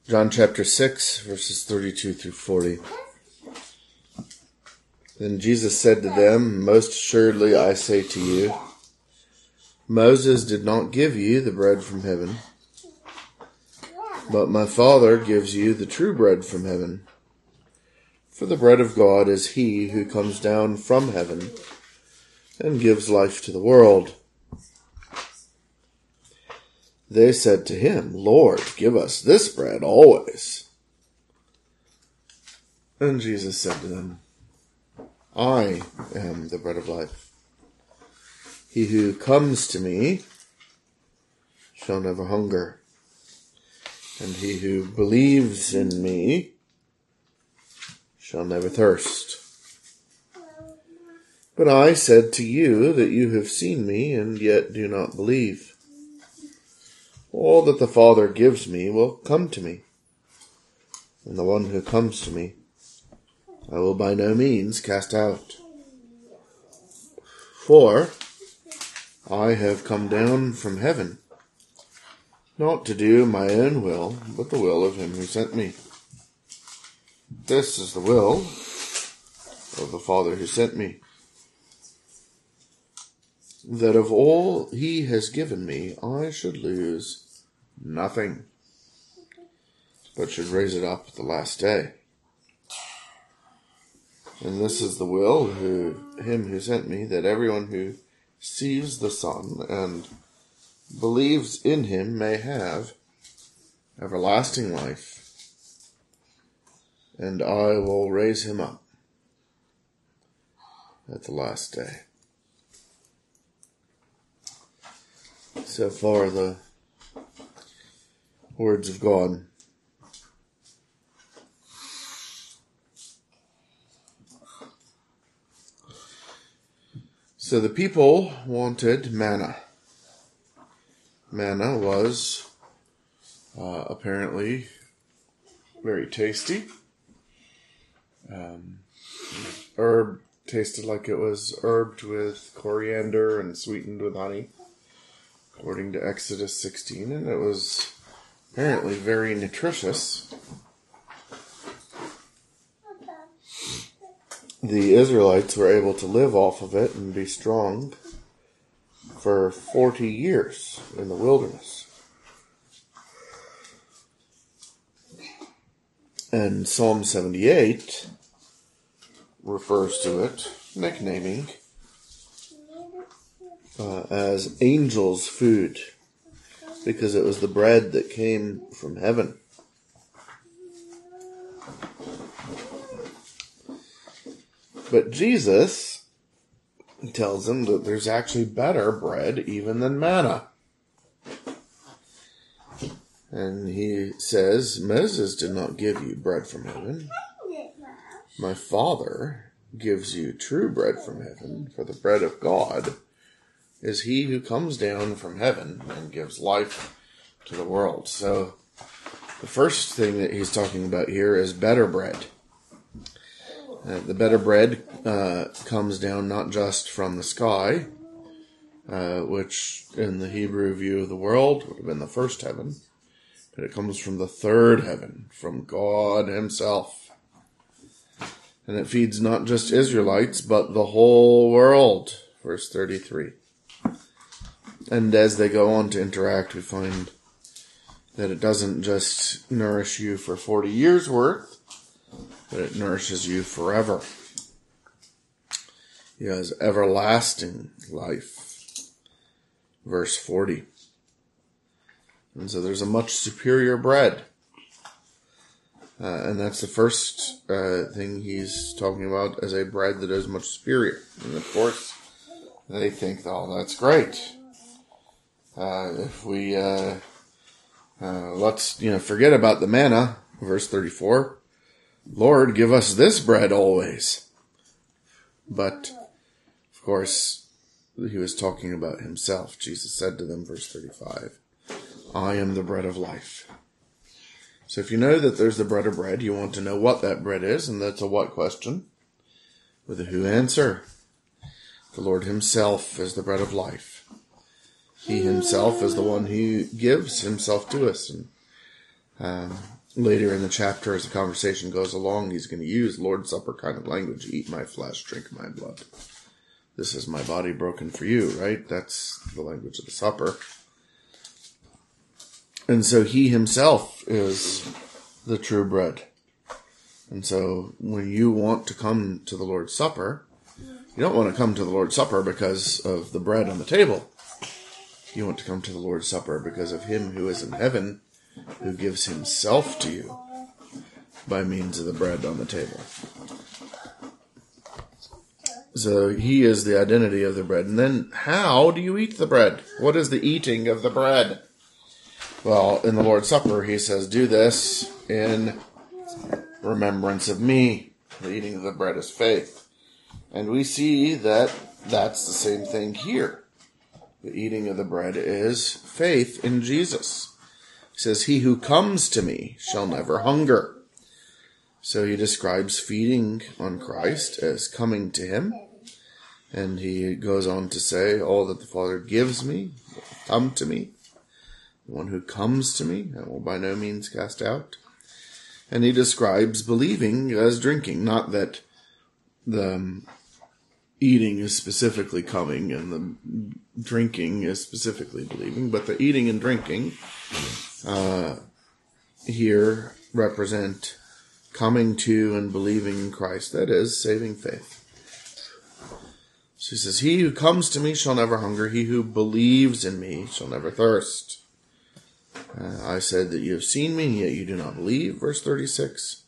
John chapter 6, verses 32 through 40. Then Jesus said to them, "Most assuredly I say to you, Moses did not give you the bread from heaven, but my Father gives you the true bread from heaven. For the bread of God is he who comes down from heaven and gives life to the world." They said to him, "Lord, give us this bread always." And Jesus said to them, "I am the bread of life. He who comes to me shall never hunger, and he who believes in me shall never thirst. But I said to you that you have seen me and yet do not believe. All that the Father gives me will come to me, and the one who comes to me I will by no means cast out. For I have come down from heaven, not to do my own will, but the will of him who sent me. This is the will of the Father who sent me, that of all he has given me I should lose nothing, but should raise it up at the last day. And this is the will of him who sent me, that everyone who sees the Son and believes in him may have everlasting life, and I will raise him up at the last day." So far, the words of God. So the people wanted manna. Manna was apparently very tasty. Herb tasted like it was herbed with coriander and sweetened with honey, according to Exodus 16, and it was apparently very nutritious. The Israelites were able to live off of it and be strong for 40 years in the wilderness. And Psalm 78 refers to it, nicknaming as angels' food, because it was the bread that came from heaven. But Jesus tells them that there's actually better bread even than manna. And he says, "Moses did not give you bread from heaven. My Father gives you true bread from heaven, for the bread of God is he who comes down from heaven and gives life to the world." So the first thing that he's talking about here is better bread. The better bread comes down not just from the sky, which in the Hebrew view of the world would have been the first heaven, but it comes from the third heaven, from God himself. And it feeds not just Israelites, but the whole world. Verse 33. And as they go on to interact, we find that it doesn't just nourish you for 40 years worth, but it nourishes you forever. He has everlasting life. Verse 40. And so there's a much superior bread. And that's the first thing he's talking about as a bread that is much superior. And of course, they think, "Oh, that's great. If we, let's, forget about the manna." Verse 34. "Lord, give us this bread always." But, of course, he was talking about himself. Jesus said to them, verse 35, "I am the bread of life." So if you know that there's the bread of bread, you want to know what that bread is, and that's a what question? With a who answer. The Lord himself is the bread of life. He himself is the one who gives himself to us. And later in the chapter, as the conversation goes along, he's going to use Lord's Supper kind of language. Eat my flesh, drink my blood. This is my body broken for you, right? That's the language of the supper. And so he himself is the true bread. And so when you want to come to the Lord's Supper, you don't want to come to the Lord's Supper because of the bread on the table. You want to come to the Lord's Supper because of him who is in heaven, who gives himself to you by means of the bread on the table. So he is the identity of the bread. And then how do you eat the bread? What is the eating of the bread? Well, in the Lord's Supper, he says, do this in remembrance of me. The eating of the bread is faith. And we see that that's the same thing here. The eating of the bread is faith in Jesus. He says, he who comes to me shall never hunger. So he describes feeding on Christ as coming to him. And he goes on to say, all that the Father gives me will come to me. The one who comes to me, I will by no means cast out. And he describes believing as drinking. Not that the eating is specifically coming and the drinking is specifically believing, but the eating and drinking here represent coming to and believing in Christ. That is, saving faith. So he says, he who comes to me shall never hunger. He who believes in me shall never thirst. I said that you have seen me, yet you do not believe. Verse 36.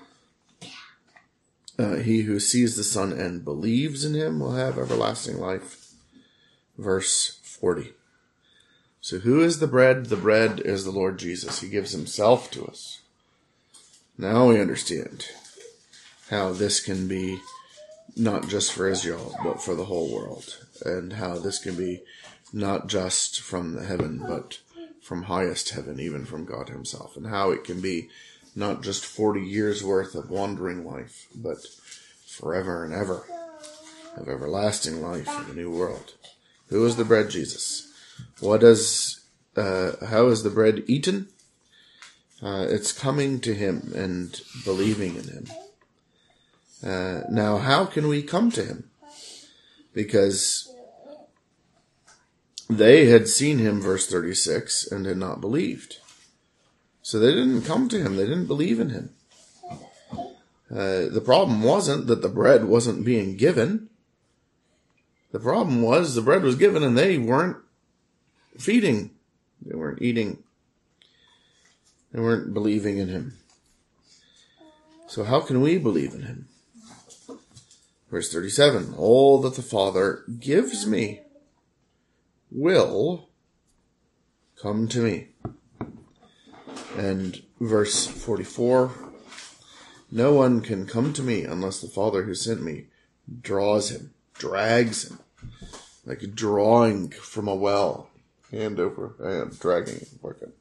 He who sees the Son and believes in him will have everlasting life. Verse 40. So who is the bread? The bread is the Lord Jesus. He gives himself to us. Now we understand how this can be not just for Israel, but for the whole world. And how this can be not just from the heaven, but from highest heaven, even from God himself. And how it can be not just 40 years worth of wandering life, but forever and ever of everlasting life in the new world. Who is the bread? Jesus. How is the bread eaten? It's coming to him and believing in him. Now, how can we come to him? Because they had seen him, verse 36, and had not believed. So they didn't come to him. They didn't believe in him. The problem wasn't that the bread wasn't being given. The problem was the bread was given and they weren't feeding. They weren't eating. They weren't believing in him. So how can we believe in him? Verse 37, all that the Father gives me will come to me. And verse 44, no one can come to me unless the Father who sent me draws him, drags him, like drawing from a well, hand over hand, dragging him.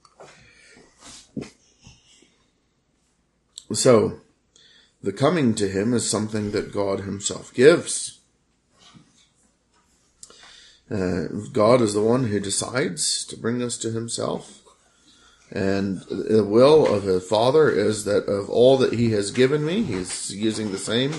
So, the coming to him is something that God himself gives. God is the one who decides to bring us to himself. And the will of the Father is that of all that he has given me, he's using the same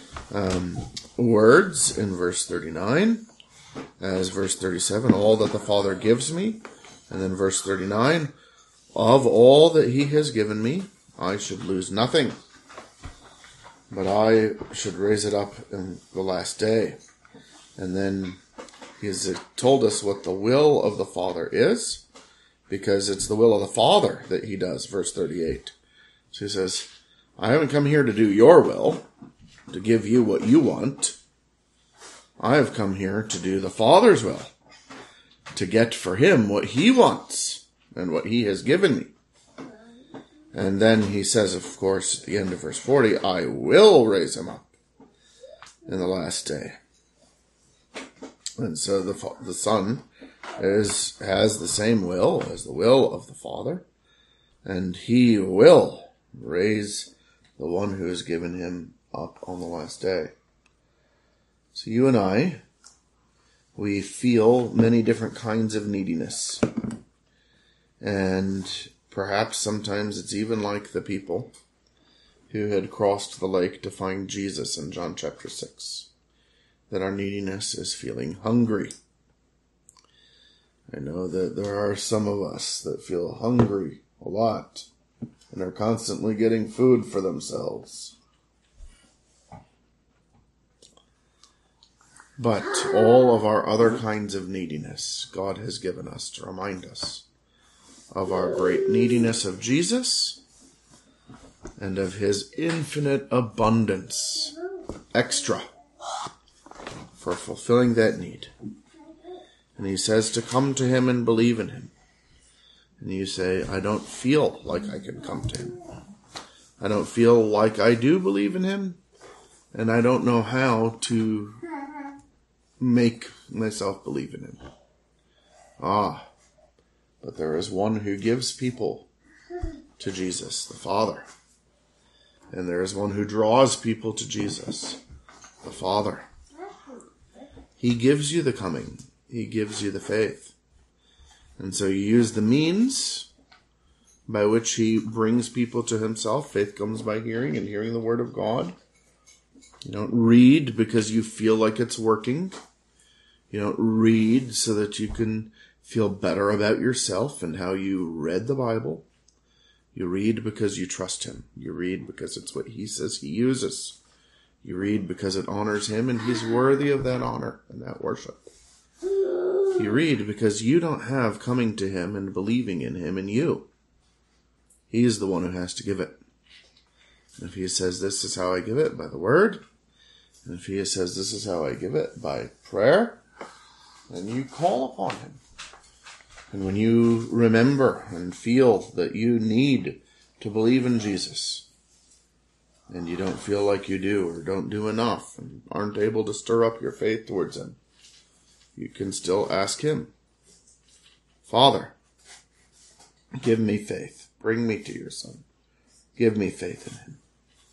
words in verse 39 as verse 37, all that the Father gives me. And then verse 39, of all that he has given me, I should lose nothing, but I should raise it up in the last day. And then he has told us what the will of the Father is, because it's the will of the Father that he does, verse 38. So he says, I haven't come here to do your will, to give you what you want. I have come here to do the Father's will, to get for him what he wants and what he has given me. And then he says, of course, at the end of verse 40, I will raise him up in the last day. And so the Son has the same will as the will of the Father, and he will raise the one who has given him up on the last day. So you and I, we feel many different kinds of neediness. And Perhaps sometimes it's even like the people who had crossed the lake to find Jesus in John chapter 6, that our neediness is feeling hungry. I know that there are some of us that feel hungry a lot and are constantly getting food for themselves. But all of our other kinds of neediness, God has given us to remind us of our great neediness of Jesus and of his infinite abundance, extra, for fulfilling that need. And he says to come to him and believe in him. And you say, I don't feel like I can come to him. I don't feel like I do believe in him, and I don't know how to make myself believe in him. But there is one who gives people to Jesus, the Father. And there is one who draws people to Jesus, the Father. He gives you the coming. He gives you the faith. And so you use the means by which he brings people to himself. Faith comes by hearing, and hearing the word of God. You don't read because you feel like it's working. You don't read so that you can feel better about yourself and how you read the Bible. You read because you trust him. You read because it's what he says he uses. You read because it honors him, and he's worthy of that honor and that worship. You read because you don't have coming to him and believing in him in you. He is the one who has to give it. And if he says, this is how I give it, by the word, and if he says, this is how I give it, by prayer, then you call upon him. And when you remember and feel that you need to believe in Jesus, and you don't feel like you do or don't do enough and aren't able to stir up your faith towards him, you can still ask him, Father, give me faith. Bring me to your Son. Give me faith in him.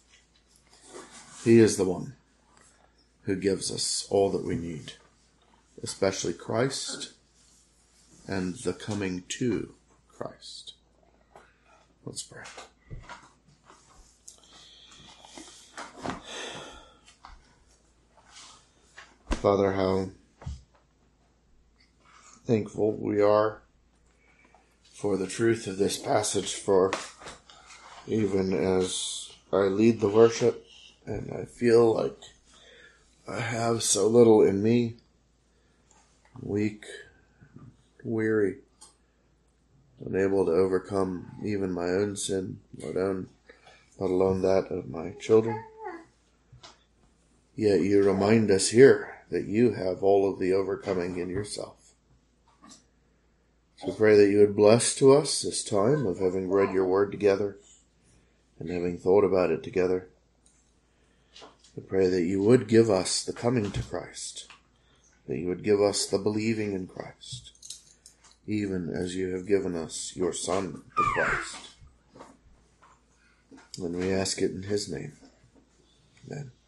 He is the one who gives us all that we need, especially Christ and the coming to Christ. Let's pray. Father, how thankful we are for the truth of this passage, for even as I lead the worship and I feel like I have so little in me, weak, weary, unable to overcome even my own sin, let alone that of my children. Yet you remind us here that you have all of the overcoming in yourself. So pray that you would bless to us this time of having read your word together and having thought about it together. I pray that you would give us the coming to Christ, that you would give us the believing in Christ, even as you have given us your Son, the Christ. And we ask it in his name. Amen.